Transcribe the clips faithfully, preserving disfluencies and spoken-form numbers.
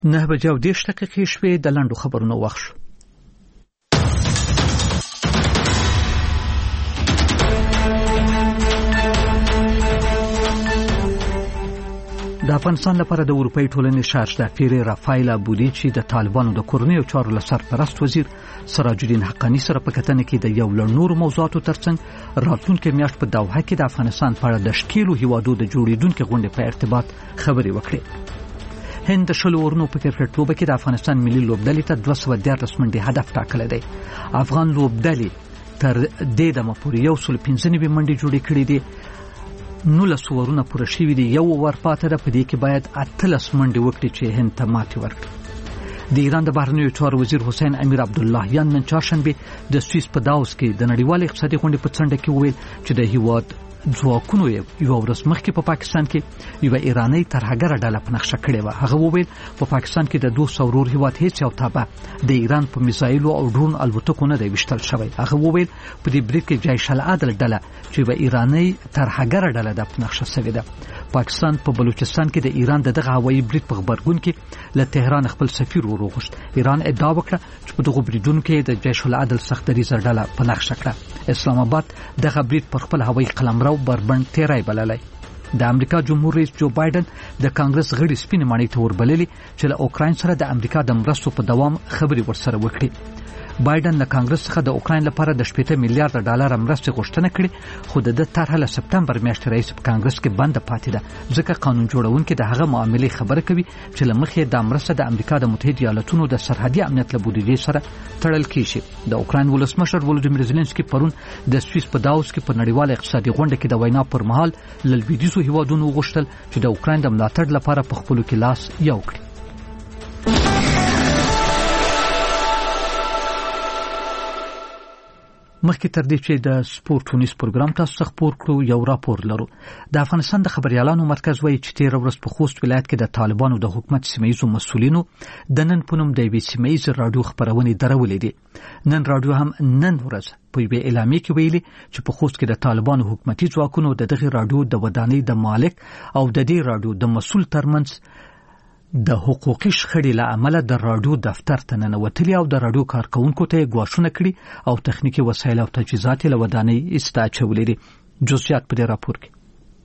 نه بجې او دېرش دقیقې شوې. د لنډو خبرونو وخت شو. د افغانستان لپاره د اروپאי ټولنې شارژدافیر رافایل ابودي چې د طالبانو د کورنیو چارو له سرپرست وزیر سراج الدین حقانی سره په کتنه کې د یو لړ نورو موضوعاتو ترڅنګ راتلونکي میاشت په دوحه کې د افغانستان په اړه د شکیلو هیوادو د جوړیدونکو غونډې په ارتباط خبرې وکړې. هند د شلو اورونو په کرکټ لوبه کې د افغانستان ملي لوبډلې ته دوه سوه دیارلس منډې هدف ټاکلی دی. افغان لوبډلې تر دې دمه پورې یو سل پنځه نوي منډې جوړې کړې دي. نولس اورونه پوره شوي دي. یو اوور پاته ده. په دې کې باید اتلس منډې وکړي چې هند ته ماتې ورکړي. د ایران د بهرنیو چارو وزیر حسین امیر عبداللهیان نن چهارشنبه د سویس په داوس کې د نړیوال اقتصادي غونډې په څنډه کې وویل چې د هیواد ځواکونو یو ورځ مخکې په پاکستان کې یو ایرانی ترهګره ډله په نقشه کړې وه. هغه وویل په پاکستان کې د دوه سورور هیواد هیڅ یو تابع د ایران په میزایلو او ډرون الوتکو نه دی ویشتل شوی. هغه وویل په دې برید کې جیش العدل ډله چې یو ایرانی ترهګره ډله ده په نقشه شوې ده. پاکستان په بلوچستان کې د ایران د دغه هوایي برید په خبرګون کې له تهران خپل سفیر وروغوښت. ایران ادعا وکړه چې په دغه بریدونو کې د جیش العدل سختدریزه ډله په نقشه کړه. اسلام آباد دغه برید پر خپل هوایي قلمرو بربند تیرای بللی. د امریکا جمهور رئیس جو بایدن د کانګرس غړي سپینې ماڼۍ ته وربللي چې له اوکراین سره د امریکا د مرستو په دوام خبرې ورسره وکړي. بایدن له کانګرس څخه د اوکراین لپاره د شپږ میلیارډ ډالر مرستې غوښتنه کړې، خو د طرحه له سپتمبر میاشتې راهیسې په کانګرس کې بند پاتې ده، ځکه قانون جوړونکي د هغه معاملې خبره کوي چې له مخې د مرسته د امریکا د متحده ایالاتونو د سرحدي امنیت له بودیجې سره تړل کیږي. د اوکراین ولسمشر ولودیمیر زيلنسکي پرون د سویس په داوس کې په نړیواله اقتصادي غونډه کې د وینا پر مهال له لویدیځو هیوادونو وغوښتل چې د اوکراین د ملاتړ لپاره په خپلو کې لاس یو کړي. مخکې تر دې چې د سپورت ټونیس پروګرام تاسو څخه خبر کړو، یو راپور لرو. د افغانستان د خبريالانو مرکز وایي چې تیر ورځ په خوست ولایت کې د طالبانو د حکومت سیمه‌یزو مسؤلینو د نن په نوم د یوې سیمه‌یزې راډیو خبرونې درولې دي. نن راډیو هم نن ورځ په یوې اعلامیه کې ویلي چې په خوست کې د طالبانو حکومتي ځواکونو د دغه راډیو د ودانۍ د مالک او د دې راډیو د مسؤل ترمنځ د حقوقي شخړې له امله د راډیو دفتر ته ننوتلي او د راډیو کارکونکو ته غواړونه کړي او تخنیکی وسایل او تجهیزات له ودانۍ استاچولې دي. جزئیات په دې راپور کې.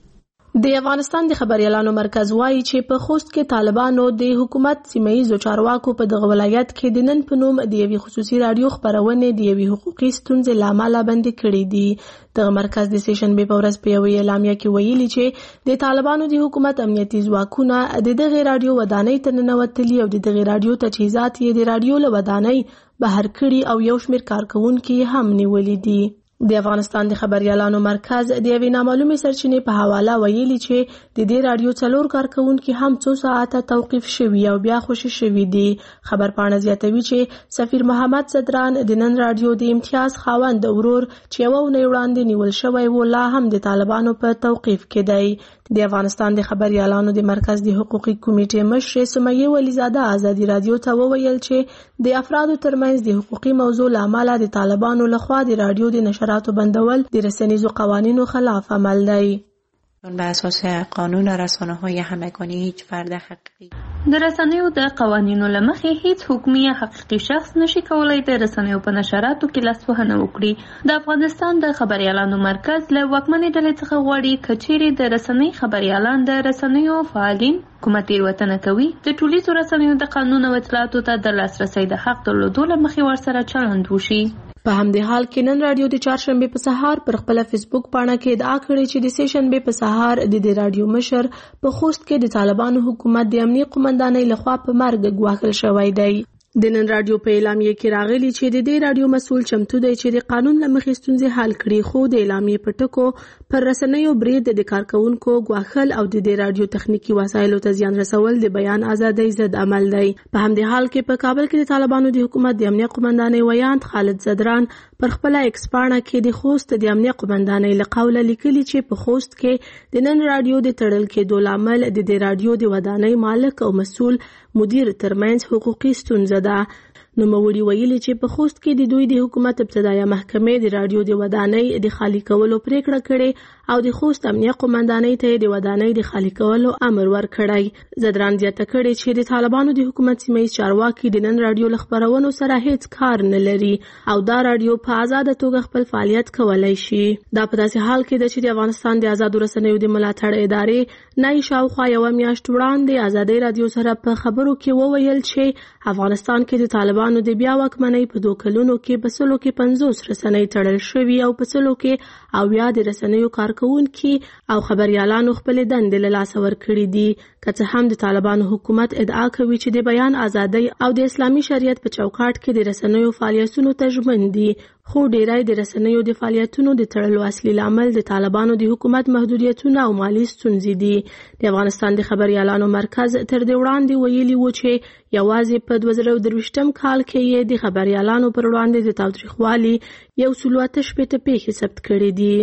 د افغانستان د خبريالانو مرکز وایي چې په خوست کې طالبانو د حکومت سیمه‌یزو چارواکو په دغه ولایت کې د نن په نوم د یوې خصوصي راډیو خبرونه د یوې حقوقي ستونزې لامل باندې کړې دي. د مرکز د سیشن به په ورځ په یوې اعلامیه کې ویلي چې د طالبانو د حکومت امنیتي ځواکونه د دغه راډیو ودانۍ ته ننوتلي او د دغه راډیو تجهیزات یې د راډیو له ودانۍ بهر کړي او یو شمېر کارکونکي هم نیولي دي. د افغانستان د خبريالانو مرکز د یوې نامعلومې سرچینې په حواله ویلي چې د دې راډیو څلور کارکونکي هم څو ساعته توقیف شوي او بیا خوشي شوي دي. خبر پاڼه زیاتوي چې سفیر محمد صدران د نن راډیو د امتیاز خاوند ورور چې یو ونې وړاندې نیول شوی و لا هم د طالبانو په توقیف کې دی. د افغانستان د خبريالانو د مرکز د حقوقي کمیټې مشر سمیه ولیزاده ازادي رادیو ته وویل چې د افرادو ترمنځ د حقوقي موضوع لامل د طالبانو لخوا د راډیو د نشراتو بندول د رسنیزو قوانینو خلاف عمل دی. بر اساس قانون رسانه‌های همگانی هیچ فرد حقیقی د رسنیو د قوانینو لمخې هیڅ حکومي حقیقي شخص نشي کولای د رسنیو په نشراتو کې لاسوهنه وکړي. د افغانستان د خبريالانو مرکز له واکمنې ډلې څخه غواړي کچېرې د رسنۍ خبريالان د رسنیو فعالین کومه تیروتنه کوي د ټولیزو رسنیو د قانون او اطلاعاتو ته د لاسرسي د حق درلودو لمخې ورسره چلند وشي. په همدې حال کې نن راډیو د چهارشنبه په سهار پر خپل فیسبوک پاڼه کې ادعا کړې چې د سهشنبه په سهار د دې راډیو مشر په خوست کې د طالبانو حکومت د امنیت قومندانۍ لخوا په مرګ ګواښل شوی دی. د نن راډیو په اعلامیه کې راغلي چې د دې راډیو مسؤل چمتو دی چې د قانون له مخې ستونزې حل کړي، خو د اعلامیې په ټکو پر رسنیو برید د کارکونکو ګواښل او د دې راډیو تخنیکی وسایلو ته زیان رسول د بیان ازادۍ ضد عمل دی. په همدې حال کې په کابل کې د طالبانو د حکومت د امنیت قومندانۍ ویاند خالد زدران پر خپل ایکس پاڼه کې د خوست د امنیت قومندانۍ له قوله لیکلي چې په خوست کې د نن راډیو د تړل کېدو لامل د دې راډیو د ودانۍ مالک او مسؤل مدیر ترمنځ حقوقي ستونزه ده. نو موري ویلي چې په خوست کې د دوی د حکومت ابتدایي محکمې د راډیو د ودانۍ د خالی کولو پریکړه کړې او د خوست امنیه قومندانۍ ته د ودانۍ د خالي کولو امر ورکړی. زدران زیاته کړې چې د طالبانو د حکومت سیمه ییز چارواکي د نن رادیو له خپرونو سره هیڅ کار نه لري او دا رادیو په آزاده توګه خپل فعالیت کولی شي. دا په داسې حال کې ده چې د افغانستان د آزادو رسنیو د ملاتړ ادارې نه شاوخوا یوه میاشت وړاندې ازادۍ رادیو سره په خبرو کې وویل چې افغانستان کې د طالبانو د بیا واکمنۍ په دوه کلونو کې په سلو کې پنځوس رسنۍ تړل شوي او په سلو کې اویا د رسنیو کارکوونکي او خبریالانو خپلې دندې له لاسه ورکړي دي. که څه هم د طالبانو حکومت ادعا کوي چې د بیان ازادۍ او د اسلامي شریعت په چوکاټ کې د رسنیو فعالیتونو ته ژمن دي، خو ډیری د رسنیو د فعالیتونو د تړلو اصلي لامل د طالبانو د حکومت محدودیتونه او مالی ستونزې دي. د افغانستان د خبریالانو مرکز تر دې وړاندې ویلي و چې یوازې په دوه زره درویشتم کال کې یې د خبریالانو پر وړاندې د تاوتریخوالي یو سل اته شپېته پیښې ثبت کړې دي.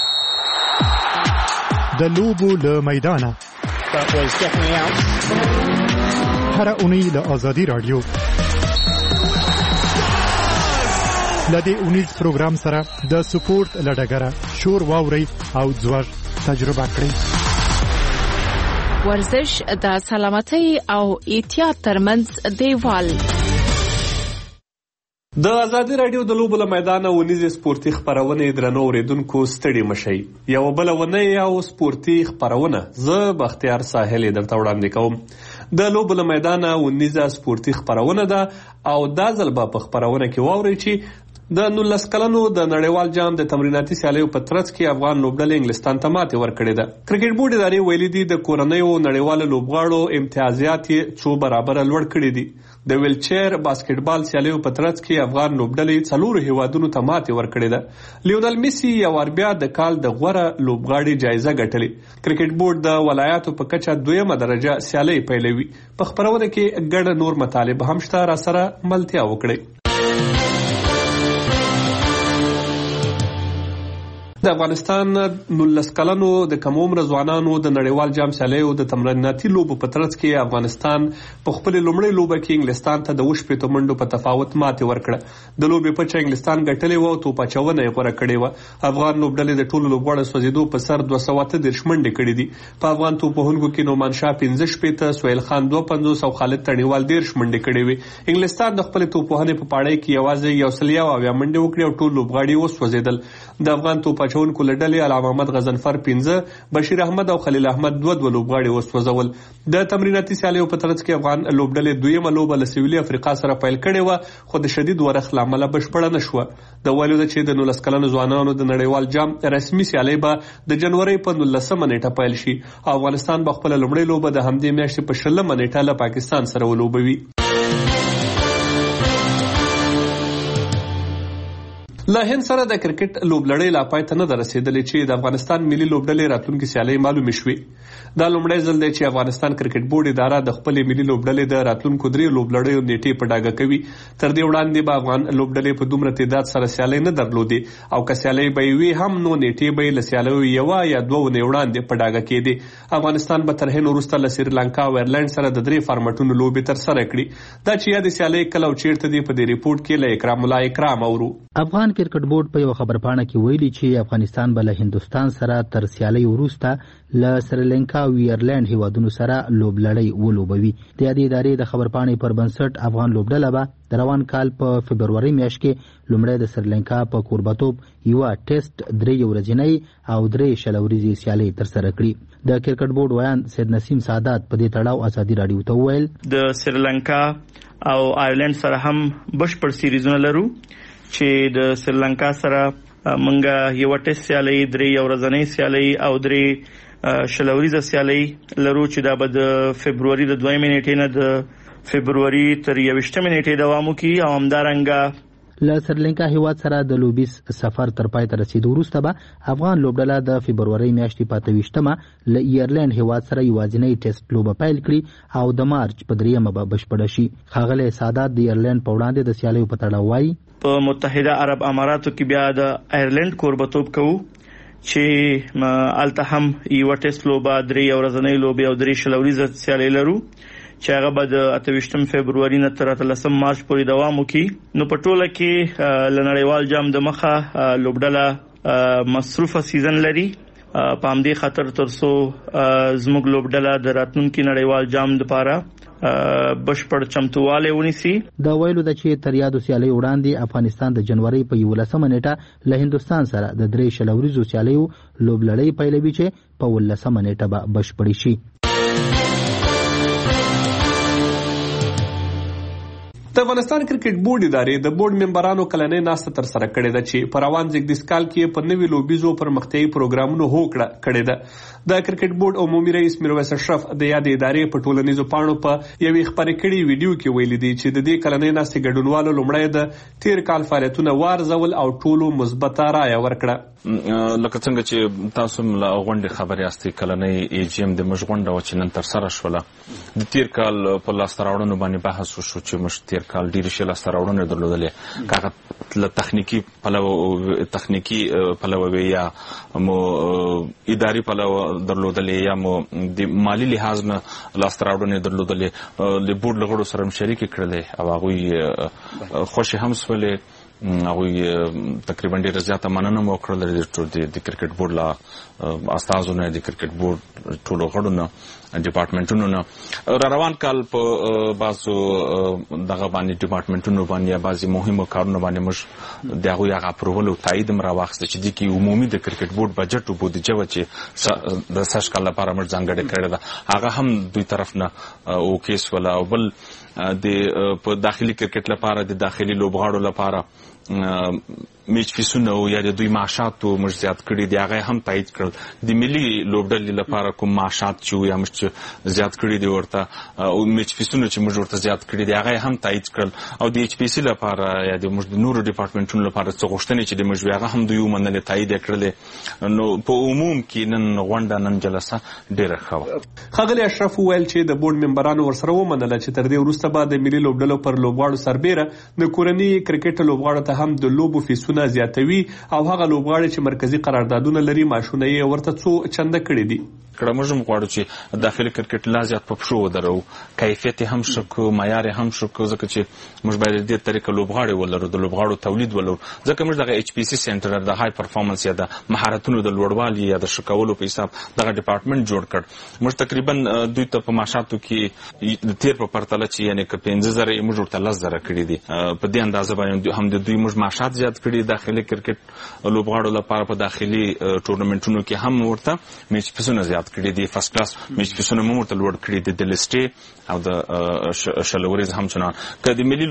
د لوبو له میدانه هر اونۍ له آزادي رادیو لدې اونیز پروګرام سره د سپورت لډګره شور واوري او ځوږ تجربه کړئ. ورزش د سلامتۍ او احتیاط ترمنځ دیوال. د آزادي رادیو د لوبو له میدانه ونیزې سپورتي خپرونې درنو اوریدونکو ستړي مشئ. یوه بله ونۍ او سپورتي خپرونه زه بختیار ساحل درته وړاندې کوم. د لوبو له میدانه ونیزه سپورتي خپرونه ده او دا ځل به په خپرونه کې واورئ چې د نولس کلنو د نړیوال جام د تمریناتي سیالیو په ترڅ کې افغان لوبډلې انګلستان ته ماتې ورکړې ده. کرکټ بورډ ادارې ویلي دي د کورنیو نړیوالو لوبغاړو امتیازات یې څو برابره لوړ کړي دي. د ویلچیر باسکټبال سیالیو په ترڅ کې افغان لوبډلې څلورو هیوادونو ته ماتې ورکړې ده. لیونل میسي یو وار بیا د کال د غوره لوبغاړي جایزه ګټلې. کرکټ بورډ د ولایاتو په کچه دویمه درجه سیالۍ پیلوي. په خپرونه کې ګڼ نور مطالب هم شته، را سره ملتیا وکړئ. د افغانستان نولس کلنو د کم عمره ځوانانو د نړیوال جام سیالیو د تمریناتي لوبو په ترڅ کې افغانستان په خپل لومړۍ لوبه کې انګلستان ته د وشپېتو منډو په تفاوت ماتې ورکړه. د لوبې پچه انګلستان ګټلې وه او توپ اچونه یې غوره کړې وه. افغان لوبډلې د ټولو لوبغاړو سوځېدو په سر دوه سوه اته دېرش منډې کړې دي. په افغان توپوهونکو کې نومان شاه پنځه شپېته، سهیل خان دوه پنځوس او خالد تڼیوال دېرش منډې کړې وې. انګلستان د خپلې توپوهنې په پاړۍ کې یوازې یو سل یو اویا منډې وکړې او ټول لوبغاړي وسوځېدل. د افغان توپ اچونکو له ډلې علامه محمد غضنفر پنځه، بشیر احمد او خلیل احمد دوه دوه لوبغاړي وسوځول. د تمریناتي سیالیو په ترڅ کې افغان لوبډلې دویمه لوبه له سویلي افریقا سره پیل کړې وه، خو د شدید ورخ له امله بشپړه نه شوه. د ویلو ده چې د نولس کلنو ځوانانو د نړیوال جام رسمي سیالۍ به د جنورۍ په نولسمه نیټه پیل شي. افغانستان به خپله لومړۍ لوبه د همدې میاشتې په شلمه نیټه له پاکستان سره ولوبوي. له هند سره د کرکټ لوبلړۍ لا پای ته نه ده رسېدلې چې د افغانستان ملي لوبډلې راتلونکې سیالۍ معلومې شوې. دا لومړی ځل دی چې افغانستان کرکټ بورډ اداره د خپلې ملي لوبډلې د راتلونکو درې لوبلړیو نیټې په ډاګه کوي. تر دې وړاندې به افغان لوبډلې په دومره تعداد سره سیالۍ نه درلودې او که سیالۍ به یې وي هم نو نیټې به یې له سیالیو یوه یا دوه اونۍ وړاندې په ډاګه کېدې. افغانستان به تر هند وروسته له سریلانکا او ایرلینډ سره د درې فارمټونو لوبې ترسره کړي. دا چې یادې سیالۍ کله او چیرته دي په دې ریپورټ کې له اکرام الله اکرام اورو. افغان کرکټ بورډ په یو خبرپاڼه کې ویلي چې افغانستان به له هندوستان سره تر سیالۍ وروسته له سریلانکا او ایرلینډ هیوادونو سره لوبلړۍ ولوبوي. د دې ادارې د خبرپاڼې پر بنسټ افغان لوبډله به د روان کال په فبروري میاشت کې لومړی د سریلانکا په کوربتوب یوه ټیسټ، درې ورځنۍ او درې شل ورځې سیالۍ ترسره کړي. د کرکټ بورډ ویان سید نسیم سعادت په دې تړاو ازادي راډیو ته وویل د سریلانکا او ایرلینډ سره هم بشپړ سیریزونه لرو چې د سریلانکا سره منګه یو ټیسټ سیالۍ، درې یو ورځنۍ سیالۍ او درې شل ورځې سیالۍ لرو چې دا به د فبروري د دویمې نیټې نه د فبروري تر یویشتمې نیټې دوام وکړي. او همدارنګه له سریلانکا هیواد سره د لوبیز سفر تر پای ته رسیدو وروسته به افغان لوبډله د فبروري میاشتې په اته ویشتمه له ایرلینډ هیواد سره یوازینۍ ټیسټ لوبه پیل کړي او د مارچ په دریمه به بشپړه شي. ښاغلی سعادت د ایرلینډ په وړاندې د سیالیو په تړاو وایي په متحده عرب اماراتو کې بیا د ایرلینډ کوربتوب کوو چې الته هم یو ټیسټ لوبه، درې ورځنۍ لوبې او درې شل ورځې سیالۍ لرو چې هغه به د اته ویشتم فبروري نه تر اتلسم مارچ پورې دوام وکړي. نو په ټوله کې له نړیوال جام د مخه لوبډله مصروفه سیزن لري په همدې خاطر ترڅو زموږ لوبډله د راتلونکي نړیوال جام لپاره بشپړ چمتواله ونیسي. دا ویلو د چې تر یادو سیالي وړاندې افغانستان د جنوري په یولسمه نیټه له هندستان سره د درې شلوريزو سیالیو لوبلړۍ پیلوي چې په ولسمه نیټه به بشپړ شي. د افغانستان کرکټ بورډ ادارې د بورډ ممبرانو کلنۍ ناسته تر سره کړې ده چې په روان زیږدیز کال کې په نوي لوبیزو پرمختیایي پروګرامونو هوکړه کړې ده. د کرکټ بورډ عمومي رئیس میرویس اشرف د یادې ادارې په ټولنیزو پاڼو په یوې خپرې کړې ویډیو کې ویلي دي چې د دې کلنۍ ناستې ګډونوالو لومړی د تیر کال فعالیتونه وارزول او ټولو مثبته رایه ورکړه. لکه څنګه چې تاسو له غونډې خبرې یاستئ کلنۍ ای جی ایم د موږ غونډه چې نن تر سره شوله د تیر کال په لاسته راوړنو باندې بحث وشو چې موږ تیر کال ډېرې ښې لاسته راوړنې درلودلې که له تخنیکي پلوه تخنیکي پلوه وي یا مو اداري پلوه درلودلې یا مو د مالي لحاظ نه لاسته راوړنې درلودلې د بورډ له غړو سره هم شریکې کړلې او هغوی خوشې هم سولې. هغوی تقریبا ډېره زیاته مننه مو وکړله د کرکټ بورډ له استازو نه د کرکټ بورډ ټولو غړو نه ډپارټمنټونو نه. را روان کال په بعضو دغه باندې ډپارټمنټونو باندې یا بعضې مهمو کارونو باندې موږ د هغوی هغه اپروول او تایید هم راواخیسته چې دې کې عمومي د کرکټ بورډ بجټ او بودیجه وه چې د سږ کال لپاره موږ ځانګړې کړې ده هغه هم دوی طرف نه اوکې سوله. او بل د په داخلي کرکټ لپاره د داخلي لوبغاړو لپاره میچ فیسونه او یا د دوی معاشاتو موږ زیات کړي دي هغه هم تایید کړل. د ملي لوبډلې لپاره کوم معاشات چې یا موږ زیات کړي دي ورته او میچ فیسونه چې موږ ورته زیات کړي دي هغه هم تایید کړل. او د ایچ پی سی لپاره یا د موږ د نورو ډپارټمنټونو لپاره څه غوښتنې چې د موږ هغه هم دوی ومنلې تایید یې کړلې. نو په عموم کې نن غونډه نن جلسه ډېره ښه وه. ښاغلي اشرف وویل چې د بورډ ممبرانو ورسره ومنله چې تر دې وروسته به د ملي لوبډلو پر لوبغاړو سربیره د کورني کرکټ لوبغاړو ته هم د لوبو فیسونه زیاتوي او هغه لوبغاړي چې مرکزی قراردادونه لري ماشونه یې ورته څو چنده کړي دي. کړه موږ هم غواړو چې داخلي کرکټ لا زیات په پښو ودرو کیفیت هم ښه کړو معیار هم ښه کړو ځکه چې موږ باید دې طریقه لوبغاړي ولرو د لوبغاړو تولید ولرو ځکه موږ دغه ایچ پی سی سنټر د های پرفارمنس یا د مهارتونو د لوړوالي یا د ښه کولو په حساب دغه ډپارټمنټ جوړ کړ. موږ تقریبا دوی ته په معاشاتو کې د تیر په پرتله چې یعنې که پنځه زره موږ ورته لس زره کړي دي په دې اندازه باندې هم د دوی موږ معاشات زیات کړي داخلي کرکټ لوبغاړو لپاره په داخلي ټورنمنټونو کې هم ورته میچ فیسونه زیات کړي دي. فرست کلاس میچ فیسونه مو ورته لوړ کړي دي د لیسټې او د شلوریز هم چنان که د ملي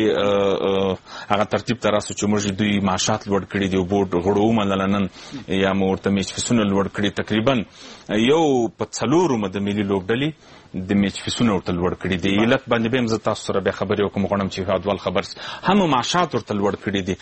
لوبډلې هغه ترتیب ته راسو چې موږ دوی معاشات لوړ کړي دي او بورډ غړو ومنله نن یا مو ورته میچ فیسونه لوړ کړي تقریبا یو په څلورو د ملي لوبډلې د میچ فیسونه ورته لوړ کړي دي. علت باندې به هم زه تاسو سره بیا خبرې وکړم غواړم چې هادوال خبر هم معاشات ورته لوړ کړي دي.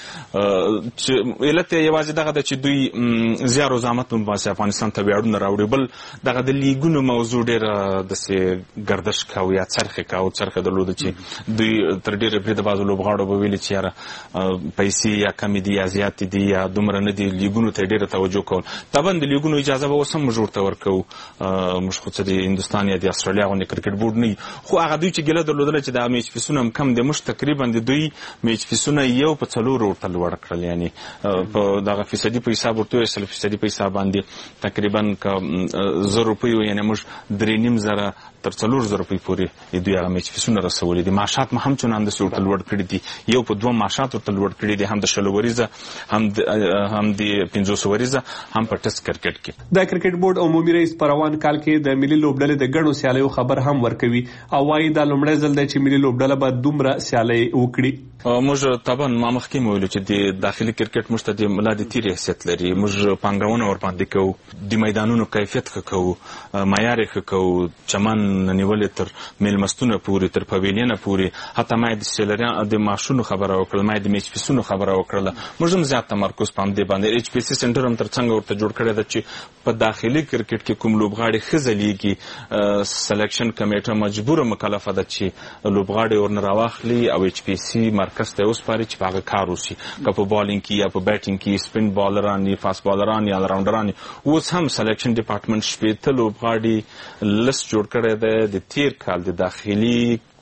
چې علت یوازې دغه ده چې دوی زیار او زحمت هم باسي افغانستان ته ویاړونه راوړي. بل دغه د لیګونو موضوع ډېره داسې ګردش کوو یا څرخې کوو څرخه درلوده چې دوی تر ډېرې برید بعضو لوبغاړو به ویلي چې یاره پیسې یا کمې دي یا زیاتې دي یا دومره نه دي لیګونو ته یې ډېره توجه کول. طبعا د لیګونو اجازه به اوس هم موږ ورته ورکوو موږ خو څه د هندوستان یا د استرالیا غوندې کرکټ بورډ نه خو هغه دوی چې ګیله درلودله چې دا میچ فیسونه هم کم دي موږ تقریبا د دوی میچ فیسونه یو په څلورو ورته لوړ کړل یعنې په دغه فیصدي په حساب ورته ویل سل فیصدي په حساب باندې تقریبا که زر روپۍ یعنې موږ درې نیم زره تر څلور زره روپۍ پورې دوی هغه میچ فیسونه رسولي دي. معاشات هم چندان داسې ورته لوړ کړي دي یو په دوه معاشات ورته لوړ کړي دي هم د شلو وریزه هم هم د پنځوس وریزه هم په ټیسټ کرکټ کې. د کرکټ بورډ عمومي رئیس په روان کال کې د ملي لوبډلې د ګڼو سیالیو خبر هم ورکوي او وايي دا لومړی ځل دی چې ملي لوبډله به دومره سیالۍ وکړي. موږ طبعا ما مخکې مو ویلو چې د داخلي کرکټ موږ ته د ملا د تیر حیثیت لري. موږ پانګونه ورباندې کوو د میدانونو کیفیت ښه کوو معیار یې ښه کوو چمن نیولې تر میلمستونه پورې تر پویلینه پورې حتی ما د سیلریان د ماشونو خبره وکړل ما د میچ فیسونو خبره وکړله. موږ هم زیات تمرکز په همدې باندې ایچ پی سی سنټر هم تر څنګه ورته جوړ کړی ده چې په داخلي کرکټ کې کوم لوبغاړي ښه ځلیږي سلیکشن کمیټه مجبوره مکلفه ده چې لوبغاړي ورنه راواخلي او ایچ پی سی مرکز ته وسپاري چې په هغه کار وشي که په بالینګ کې یا په بیټینګ کې سپین بالران یا فاست بالران یا الراونډران. اوس هم سلیکشن ډپارټمنټ شپېته لوبغاړي لست جوړ کړی دی د تیر کال د داخلي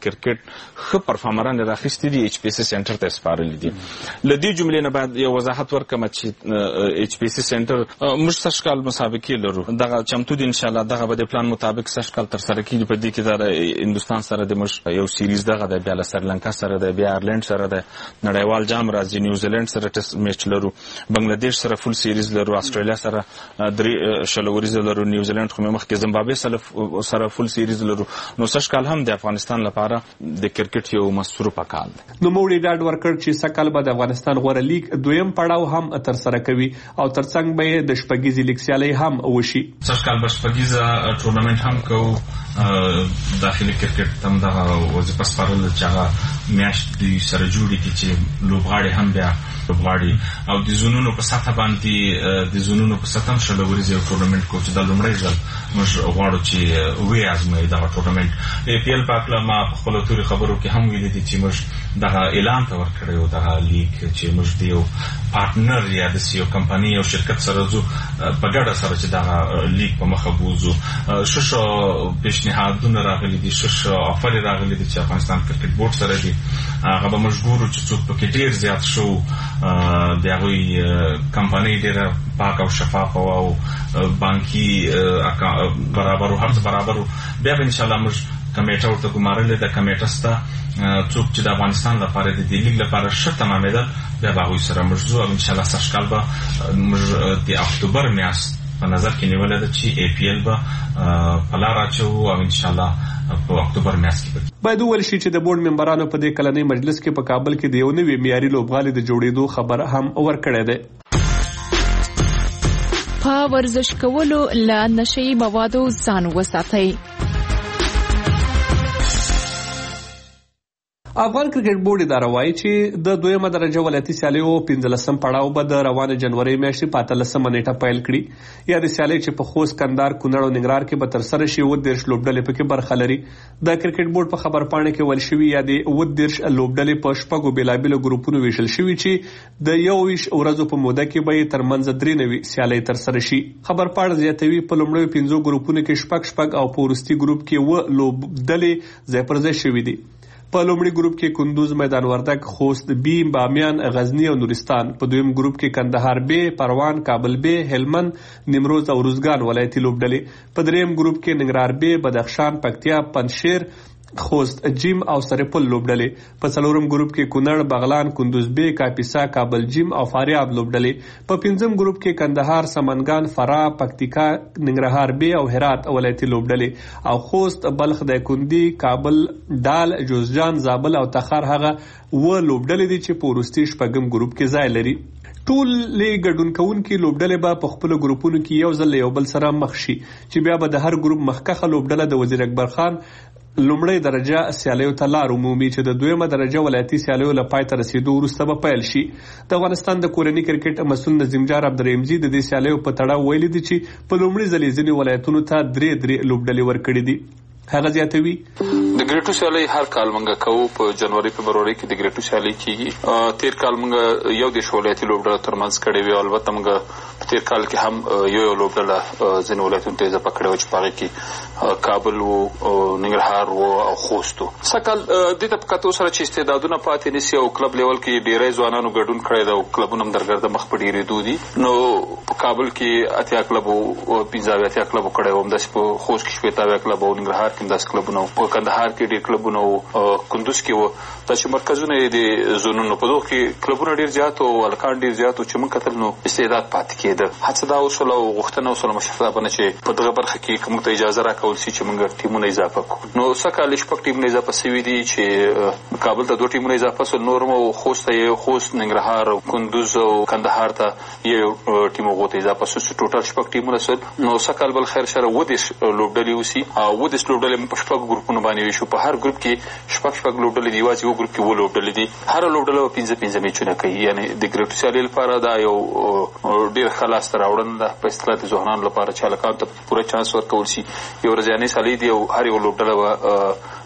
کرکټ ښه پرفارمران راخیستي دي ایچ پی سي سنټر ته سپارلي دي. له دې جملې نه باید یو وضاحت ورکړم چې ایچ پی سي سنټر موږ سږ کال مسابقې لرو، دغه چمتو دي ان شاء الله دغه به د پلان مطابق سږ کال تر سره کیږي. په دې کې د هندوستان سره د مش یو سیریز دغه د بیا له سریلانکا سره د بیا آیرلند سره د نړیوال جام راځي، نیوزیلند سره ټیسټ میچ لرو، بنگلاديش سره فول سیریز لرو، استرالیا سره درې شلوریز لرو، نیوزیلند خو مخکې زیمبابوې سره سره فول سیریز لرو. نو سږ کال هم د افغانستان لپاره د کرکټ یو مصروف کال دی. نو موږ ډاډ ورکړ چې سږ کال به د افغانستان غوړه لیګ دویم پړاو هم تر سره کوي او ترڅنګ به د شپږیزې لیګ سیالۍ هم وشي. سږ کال به شپږیزه ټورنمنټ هم کوو. داخلي کرکټ هم دغه وظیفه سپارل چې هغه میاشت د سره جوړې کړي چې لوبغاړي هم بیا لوبغاړي او د زونونو په سطح باندې د زونونو په سطح هم شلوریز یو ټورنمنټ کوو چې دا لومړی ځل موږ غواړو چې وې ازموي دغه ټورنمنټ. ای پی ایل په هکله ما په خپلو تورې خبرو کې هم ویلي دي چې موږ دغه اعلان ته ورکړی و دغه لیګ چې موږ د یو پارټنر یا د یو کمپنۍ او شرکت سره ځو په ګډه سره چې دغه لیګ په مخه بوځو. شش پیشنهادونه راغلي دي، شش افر راغلي دي چې افغانستان کرکټ بورډ سره دي. هغه به مجبور چې څوک پکې ډیر زیات شو د هغوی کمپنۍ ډیره پاک او شفاف او بانکي برابر او هر برابر بیا به ان شاء الله موږ کمیټه ورته ګمارلې ده. کمیټه سته څوک چې د افغانستان لپاره د دې لیګ لپاره ښه تمامېدل بیا به هغوی سره موږ ځو او ان شاء الله سږ کال به موږ د اکتوبر میاشت په نظر کې نیولې ده چې ای پی ایل به په لار اچوو او ان شاء الله په اکتوبر میاشت کې باید وویل شي چې د بورډ ممبرانو په دې کلنۍ مجلس کې په کابل کې د یو نوي معیاري لوبغالي د جوړېدو خبر هم ورکړی دی. په ورزش کولو له نشهیي موادو ځان وساتئ. افغان کرکټ بورډ اداره وایي چې د دویمه درجه ولایتي سیالیو پنځلسم پړاو به د روانه جنوري میاشتې په اتلسمه نیټه پیل کړي. یا د سیالۍ چې په خوست، کندهار، کونړ او ننګرهار کې به ترسره شي اووه دېرش لوبډلې پکې برخه لري. د کرکټ بورډ په خبرپاڼه کې ویل شوي یا د اووه دېرش لوبډلې په شپږو بېلابېلو ګروپونو ویشل شوي چې د یو ویشت ورځو په موده کې به یې ترمنځ درې نوي سیالۍ ترسره شي. خبرپاڼه زیاتوي په لومړیو پنځو ګروپونو کې شپږ شپږ او په وروستي ګروپ کې اووه لوبډلې ځای پر ځای شوي دي. په لومړي ګروپ کې کندوز، میدان وردګ، خوست بی، بامیان، غزنی او نورستان. په دویم ګروپ کې کندهار بی، پروان، کابل بی، هلمند، نیمروز او روزګان ولایتي لوبډلې. په دریم ګروپ کې ننګرهار بی، بدخشان، پکتیا، پنجشیر، خوست جیم او سرپل لوبډلې. په څلورم ګروپ کې کونړ، بغلان، کندوز بی، کاپیسا، کابل جیم او فاریاب لوبډلې. په پنځم ګروپ کې کندهار، سمنګان، فراه، پکتیکا، ننګرهار بی او هرات ولایتي لوبډلې. او خوست، بلخ، دایکندي، کابل، ډال، جوزجان، زابل او تخار هغه و لوبډلې دي چې په وروستي شپږم ګروپ کې ځای لري. ټولې ګډون کوونکي لوبډلې به په خپلو ګروپونو کې یو ځل یو بل سره مخ شي چې بیا به د هر ګروپ مخکخه لوبډله د وزیر اکبر خان لومړی درجه سیالیو ته لار ومومي چې د دویمه درجه ولایتي سیالیو له پای ته رسیدو وروسته به پیل شي. د افغانستان د کورني کرکټ مسؤل نظیم جار عبدالرحیمجي د دې سیالیو په تړاو ویلي دي چې په لومړي ځل یې ځینې ولایتونو ته درې درې لوبډلې ورکړي دي. هغه زیاتوي د ګریټو سیالۍ هر کال موږ کوو په جنوري فبروري کې د ګریټو سیالۍ کیږي. تیر کال موږ یو د ولایتي لوبډله ترمنځ کړې وي. البته موږ په تیر کال کې هم یو یو لوبډله ځینې ولایتونو ته اضافه کړې وه چې په هغې کې کابل و، ننګرهار و او خوست و. سږ کال دې ته په کتو سره چې استعدادونه پاتې نیسي او کلب لیول کې ډېری ځوانانو ګډون کړی ده او کلبونه هم درګرده مخ په ډېرېدو دي. نو په کابل کې اتیا کلب او پنځه اویا اتیا کلب کړی و، همداسې په خوست کې شپېته اویا کلب او ننګرهار کې همداسې کلبونه و. په کندهار کې ډېر کلبونه و، کندوز کې و. دا چې مرکزونه یې د زونونو په دغو کې کلبونه ډېر زیات او هلکان ډېر زیات و چې موږ کتل نو استعداد پاتې کېده. هڅه دا وشوله او غوښتنه وشوله مشرتابه نه چې په دغه برخه کې که موږ ته اجازه راکول شي چې موږ ټیمونه اضافه کړو. نو سږ کال شپږ ټیمونه اضافه شوي دي چې کابل ته دوه ټیمونه اضافه شول، نور مو خوست ته یو، خوست، ننګرهار او کندوز او کندهار ته یو ټیم هغو ته اضافه شو چې ټوټل شپږ ټیمونه شول. نو سږ کال بل خیر شره اووه دېرش لوبډلې وسي او اووه دېرش لوبډلې په شپږو ګروپونو باندې ویشو. په هر ګروپ کې شپږ شپږ لوبډلې دي، یوازې یو ګروپ کې اووه لوبډلې دي. هره لوبډله به پنځه پنځه میچونه کوي. یعنې د ګریټو سیالۍ لپاره دا یو ډېر ښه لاسته راوړنه ده په اصطلاح د ځوانانو لپاره چې هلکانو ته پوره چانس ورکول شي. یو ورځنۍ سیالۍ دي او هر یو لوبډله به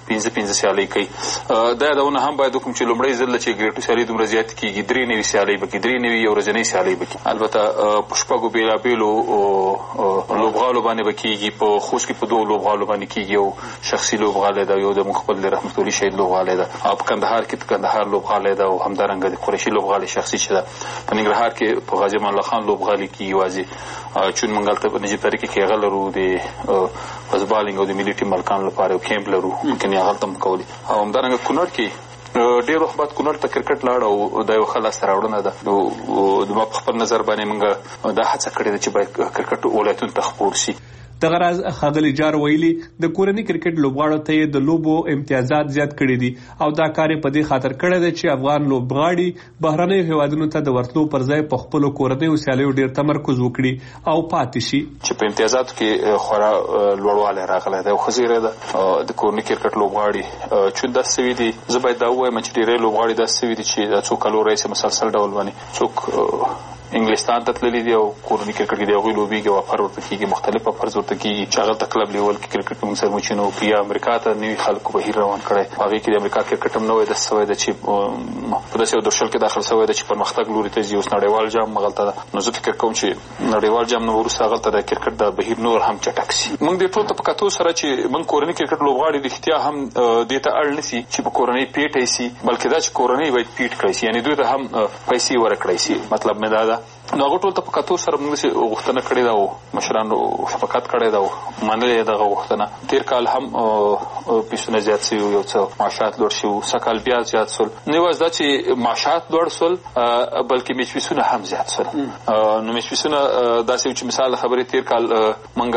پنځه پنځه سیالۍ کوي. دا یادونه هم باید وکړم چې لومړی ځل چې ګریټو سیالۍ دومره زیاتې کېږي درې نوي سیالۍ به کېږي، درې نوي یو ورځنۍ سیالۍ به کېږي. البته په شپږو بېلابېلو لوبغالو باندې به کېږي. په خوست کې په دوو لوبغالو باندې کېږي، یو شخصي لوبغالی ده، یو د موږ خپل رحمت الله شهید لوبغالی ده، او په کندهار کې د کندهار لوبغالی ده، او همدارنګه د قریشي لوبغالی شخصي چې ده. په ننګرهار کې په غازي امان الله خان لوبغالي کېږي یوازې، چون موږ هلته په نجیب طریقې کې هغه لرو د فزبالینګ او د ملي ټیم ملکانو لپاره یو کیمپ لرو، ممکن یې هلته هم کولی. او همدارنګه کونړ کې ډېر وخت بعد کونړ ته کرکټ لاړ، او دا یو ښه لاسته راوړنه ده. زما په خپل نظر باندې موږ دا هڅه کړې ده چې باید کرکټ ولایتونو ته خپور شي. دغه راز ښاغلي جار ویلي د کورني کرکټ لوبغاړو ته د لوبو امتیازات زیات کړي دي، او دا کار په دې خاطر کړی دی چې افغان لوبغاړي بهرنیو هیوادونو ته د ورتلو پر ځای په خپلو کورنیو سیالیو ډېر تمرکز وکړي او پاتې شي. چې په امتیازاتو کې خورا لوړوالی راغلی دی او ښه زیری ده د کورني کرکټ لوبغاړي. چون داسې سوي دي، زه باید دا ووایم چې ډېری لوبغاړي داسې سوي دي چې دا څو کالو راهیسې مسلسل ډول باندې څوک انګلستان ته تللي دي او کورني کرکټ کې د هغوی لوبېږي او افر ورته کېږي، مختلف افرز ورته کېږي چې هغلته کلب لیول کې کرکټ موږ سره مچینه وکړي، یا امریکا ته نوي خلکو بهیر روان کړی. هغې کې د امریکا کرکټ هم نوی داسې سوی ده چې په داسې یو درشل کې داخل سوی ده چې پرمختګ لوري ته ځي. اوس نړیوال جام هغلته ده، نو زه فکر کوم چې نړیوال جام نه وروسته هغلته د کرکټ د بهیر نور هم چټک شي. موږ دې ټول ته په کتو سره چې موږ کورني کرکټ لوبغاړي رښتیا هم دې ته اړ نه سي چې په کورنۍ پیټی سي، بلکې دا چې کورنۍ باید پیټ کړی سي، یعنې دوی ته هم پیسې ورکړی سي. مطلب مې دا ده، نو هغه ټول ته په کتو سره موږ غوښتنه کړې ده او مشرانو شفقت کړی ده او منلې یې دغه غوښتنه. تېر کال هم پیسونه زیات شوي، یو څه معاشات لوړ شوي، سږ کال بیا زیات شول. نه یوازې دا چې معاشات لوړ شول، بلکې میچ فیسونه هم زیات شول. نو میچ فیسونه داسې چې مثال خبرې تېر کال موږ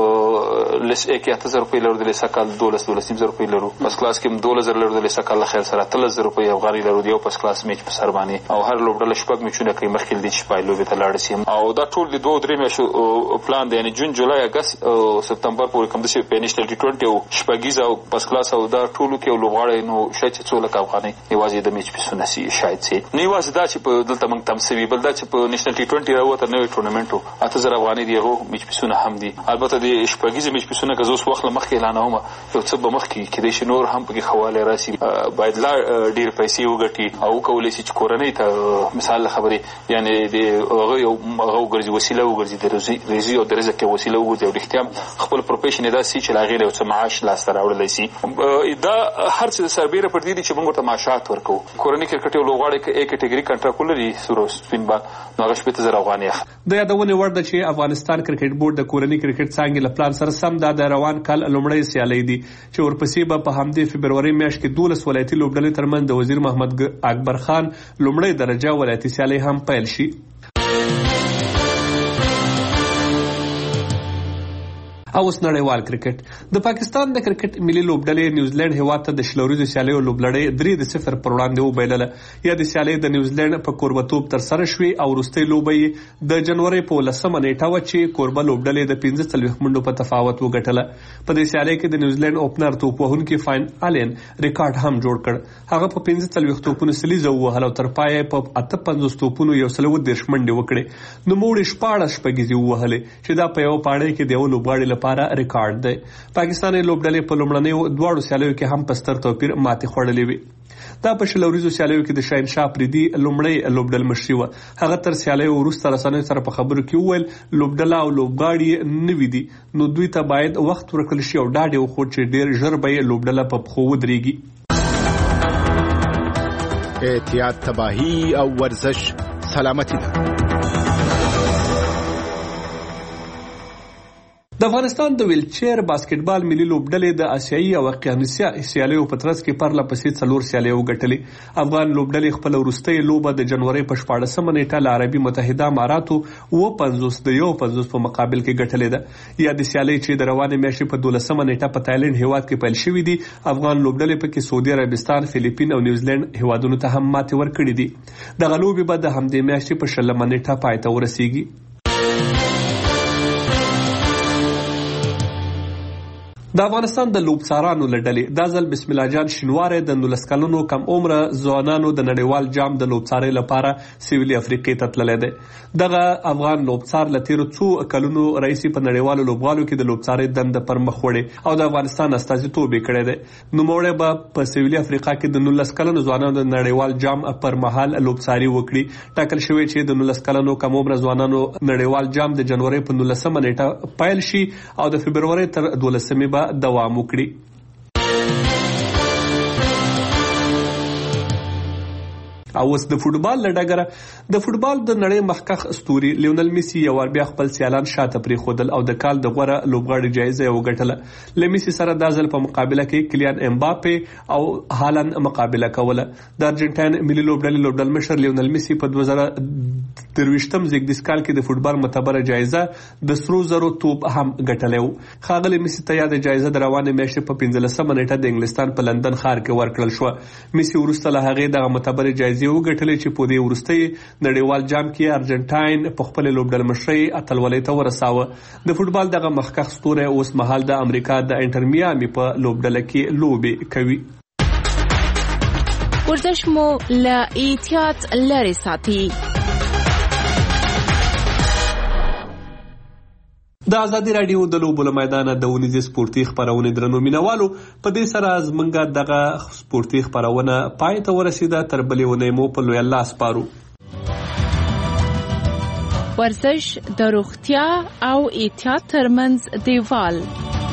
لس ا کې اته زره روپۍ لرودلې، سږ کال دولس دولس نیم زره روپۍ لرو. فسټ کلاس کې هم دولس زره لرودلې، سږ کال له خیر سره اتلس زره روپۍ افغانۍ لرو د یو فسټ کلاس میچ په سر باندې. او هر لوبډله شپږ میچونه کوي، مخکې له دې چې پای لوبې ته لاړ شي. او دا ټول د دوه درې میاشتو پلان دی، یعنې جون جولای اګست او سپتمبر پورې کوم داسې په نیشنل ټي ټوینټي او شپږیز او فسټ کلاس او دا ټولو کې یو لوبغاړی نو شاید چې څو لکه افغانۍ یوازې د میچ پیسونه سي، شاید سي. نه یوازې دا چې په دلته موږ تم سوي، بل دا چې په نیشنل ټي ټوینټي راووته نوی ټورنمنټ و، اته زره افغانۍ د هغو میچ پیسونه هم دي. البته د شپږیزې میچ پیسونه که زه اوس وخت له مخکې اعلانومه، یو څه به مخکې کېدای شي نور هم پکې ښه والی راسي، باید لا ډېرې پیسې وګټي او وکولی شي چې کورنۍ ته مثال له خبرې یعنې د هغه یو هغه وګرځي وسیله وګرځي، د روزي او د رزق یې وسیله وګرځي، او رښتیا خپل پروفیشن یې داسې چې له هغې له یو څه معاش لاسته راوړلی شي. دا هر څه د سربیره پر دې دي چې موږ ورته معاشات ورکوو. کورني کرکټ یو لوبغاړی که ا کټګري کنټراکټ ولري سور او سپین بال، نو هغه شپېته زره افغانۍ اخلي. د یادونې وړ ده چې افغانستان کرکټ بورډ د کورني کرکټ څانګې له پلان سره سم دا د روان کال لومړۍ سیالۍ دي چې ورپسې به په همدې فبروري میاشت کې دولس ولایتي لوبډلې ترمنځ د وزیر محمد اکبر خان لومړۍ درجه ولایتي سیالۍ هم پیل شي. او اوس نړیوال کرکټ. د پاکستان د کرکټ ملي لوبډلې نیوزیلند هیواد ته د شلوریزو سیالیو لوبلړۍ درې د صفر پر وړاندې وبایلله. یا د سیالۍ د نیوزیلند په کوربتوب ترسره شوې او وروستۍ لوبه یې د جنوري په ولسمه نیټه وه چې کوربه لوبډلې د پنځه څلوېښت منډو په تفاوت وګټله. په دې سیالۍ کې د نیوزیلند اوپنر توپ وهونکي فاین الین ریکارډ هم جوړ کړ. هغه په پنځه څلوېښت توپونو سلیزه ووهله او تر پایه په اته پنځوس توپونو یو سل اووه دېرش منډې وکړې. نوموړي شپاړس شپږیزې ووهلې چې دا په یوه پاڼۍ کې د یو لوبغاړي لپاره ریکارډ دی. پاکستاني لوبډلې په لومړنیو دواړو سیالیو کې هم په ستر توپیر ماتې خوړلې وې. دا په شلوریزو سیالیو کې د شاهنشاه افریدي لومړی لوبډل مشري وه. هغه تر سیالیو وروسته رسنیو سره په خبرو کې وویل لوبډله او لوبغاړي نوي دي، نو دوی ته باید وخت ورکړل شي او ډاډ یې وښود چې ډېر ژر به یې لوبډله په پښو ودرېږي. احتیاط، تباهي او ورزش سلامتي ده. د افغانستان د ویلچیر باسکټبال ملي لوبډلې د آسیایي او اقیانوسیا سیالیو په ترڅ کې پرله پسې څلور سیالۍ وګټلې. افغان لوبډلې خپله وروستۍ لوبه د جنورۍ په شپاړسمه نیټه له عربي متحده اماراتو اووه پنځوس د یو پنځوس په مقابل کې ګټلې ده. یا د سیالۍ چې د روانې میاشتې په دولسمه نیټه په تایلند هیواد کې پیل شوي دي، افغان لوبډلې پکې سعودي عربستان، فلیپین او نیوزیلند هیوادونو ته هم ماتې ورکړې دي. دغه لوبې به د همدې میاشتې په شلمه نیټه پای ته ورسیږي. د د افغانستان د لوبڅارانو له ډلې دا ځل بسم الله جان شینواری د نولس کلنو کم عمره ځوانانو د نړیوال جام د لوبڅارۍ لپاره سویلي افریقې ته تللی دی. دغه افغان لوبڅار له تیرو څو کلونو راهیسې په نړیوالو لوبغالو کې د لوبڅارۍ دنده پر مخ وړې او د افغانستان استازیتوب یې کړی دی. نوموړی به په سویلي افریقا کې د نولس کلنو ځوانانو د نړیوال جام پر مهال لوبڅاري وکړي. ټاکل شوی چې د نولس کلنو کم عمره ځوانانو نړیوال جام د جنوري په نولسمه نیټه پیل شي او د فبروري تر دولسمې به دوام وکړي. او اوس د فوټبال له ډګره د فوټبال د نړۍ مخکښ اسطوري لیونل میسي یو ور بیا خپل سیالان شاته پرېښودل او د کال د غوره لوبغاړي جایزه یې وګټله. له میسي سره دا ځل په مقابله کې کلیان امباپې او هالند مقابله کوله. د ارجنټاین ملي لوبډلې لوبډل مشر لیونل میسي په دوه زره درویشتم زیږدیز کال کې د فوټبال معتبره جایزه د سرو زرو توپ هم ګټلی و. ښاغلي میسي ته یاده جایزه د روانې میاشتې په پنځلسمه نیټه د انګلستان په لندن ښار کې ورکړل شوه. میسي وروسته له هغې دغه معتبرې جایزې وګټلې چې په دې وروستۍ نړیوال جام کې ارجنټاین په خپل لوبډل مشرۍ اتلولۍ ته ورساوه. د فوټبال دغه مخکښ ستوری اوس مهال د امریکا د انټر میامي په لوبډله کې لوبې کوي. ورزش مو له احتیاط لرې ساتي. د ازادي راډیو د لوبو له میدانه د ونیزې سپورتي خپرونې درنو مینوالو په دې سره زمونږ دغه سپورتي خپرونه پای ته ورسیده. تر بلې اونۍ مو په لوی الله سپارو. ورزش د روغتیا او احتیاط ترمنځ دیوال.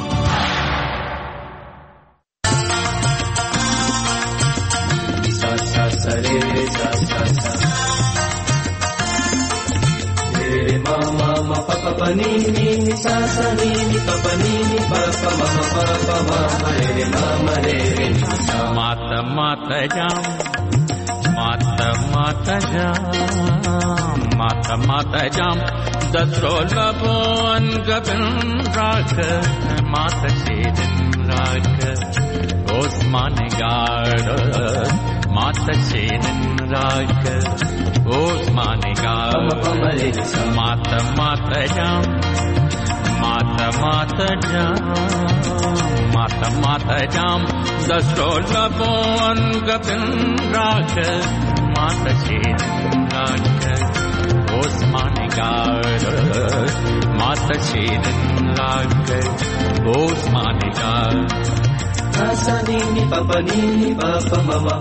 Papanini sa sa ni ni papanini pa pa ma pa pa ma re ma ma re mata mata jam mata mata jam mata mata jam dasrola bon gabin rak mata shedin rak osman gard mata shedin rak osman gard mata mata jam mata mata jam mata mata jam dasrola bon gabin rak mata shedin rak osman gard mata shedin rak osman gard Asanini papanini papa mama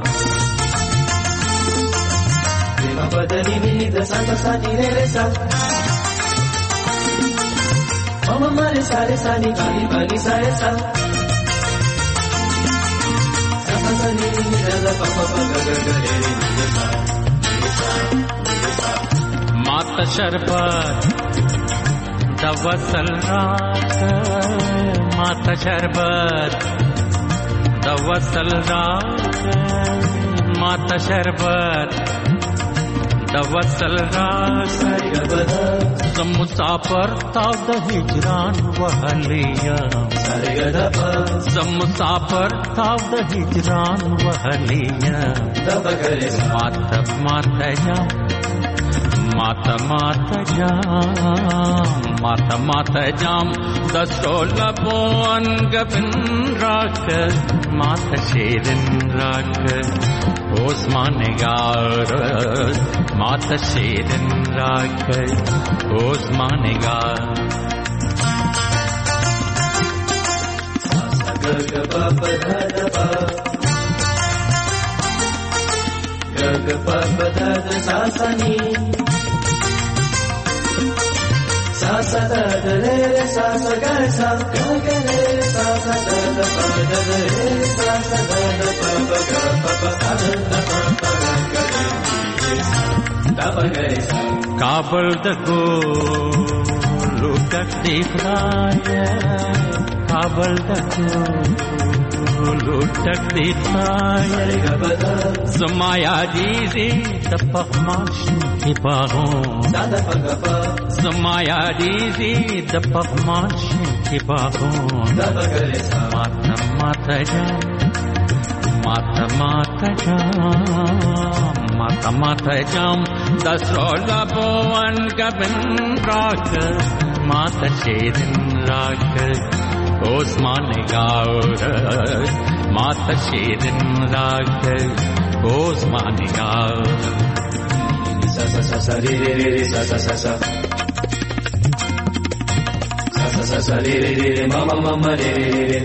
Papa danini da santa sani re sa Mama mare sare sani bani bani sare sa Sapa sani da papa papa ga ga re sa Mata sharbat da wasal raat Mata sharbat da wasal raat Mata sharbat da wasal raat Zam musafir ta da hijran wahliya Zam musafir ta da hijran wahliya Mata mata jam Mata mata jam Mata mata jam Dasrola bon gabin rak Mata shedin rak Osman gard Mata shedin rak Osman gard Gaga papa dada pa Gaga papa dada sasani Sa da da re re sa sa ga sa ga ga re sa sa da da pa da re sa sa da da pa pa ga pa pa da da pa pa ga ga re da pa ga re sa Kabul da go lutak dikhaya Kabul da go lutak dikhaya Zamaya jizi tapakmash ki bagon da da pa ga pa Zamaya dizi da pagmash ki bagon Mata mata jam Mata mata jam Mata mata jam Dasrola bon gabin rak Mata shedin rak Osmaniga Mata Shedin Rag Osmaniga Sa sa sa sa re re re sa sa sa sa Sa sa sa sa re re re mama mama re re re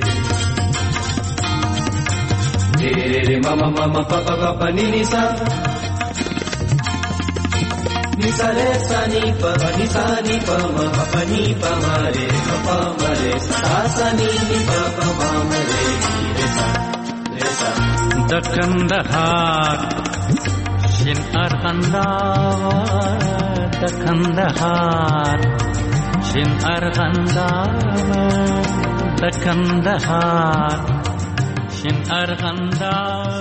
Re re re mama mama papa papa ni ni sa Ni sa re sa ni pa ni sa ni pa ma pa ni pa ma re pa pa ma re sa sa ni ni pa pa ma ma re re sa re sa Dakandahar Shin Argandar Dakandahar Shin Argandar Dakandahar Shin Argandar